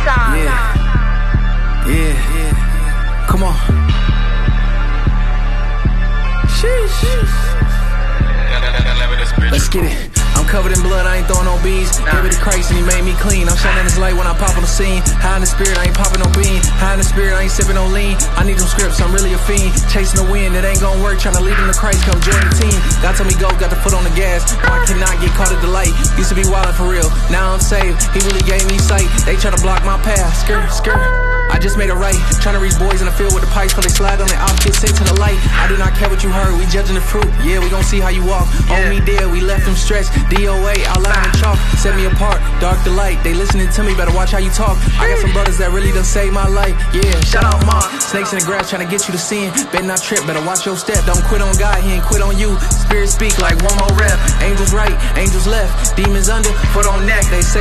Yeah. Come on. Let's get it. I'm covered in blood, I ain't throwing no bees. Gave it to Christ and he made me clean. I'm shining his light when I pop on the scene. High in the spirit, I ain't popping no bean. High in the spirit, I ain't sipping no lean. I need them scripts, I'm really a fiend. Chasing the wind, it ain't gonna work. Trying to lead him to Christ, come join the team. God told me go, got the foot on the gas. No, I cannot get caught at the light. Used to be wildin' for real, now I'm saved. He really gave me sight. They try to block my path, skirt. I just made it right. Trying to reach boys in the field with the pipes, cause they slide on the outfit, sent to the light. I do not care what you heard, we judging the fruit. Yeah, we gon' see how you walk. On me dead, we left them stretched. DOA, outline and chalk. Set me apart, dark to light. They listening to me, better watch how you talk. I got some brothers that really done saved my life. Yeah, shout out Mark. Snakes in the grass trying to get you to sin. Better not trip, better watch your step. Don't quit on God, he ain't quit on you. Spirit speak like one more rep. Angels right, angels left. Demons under, foot on neck. They say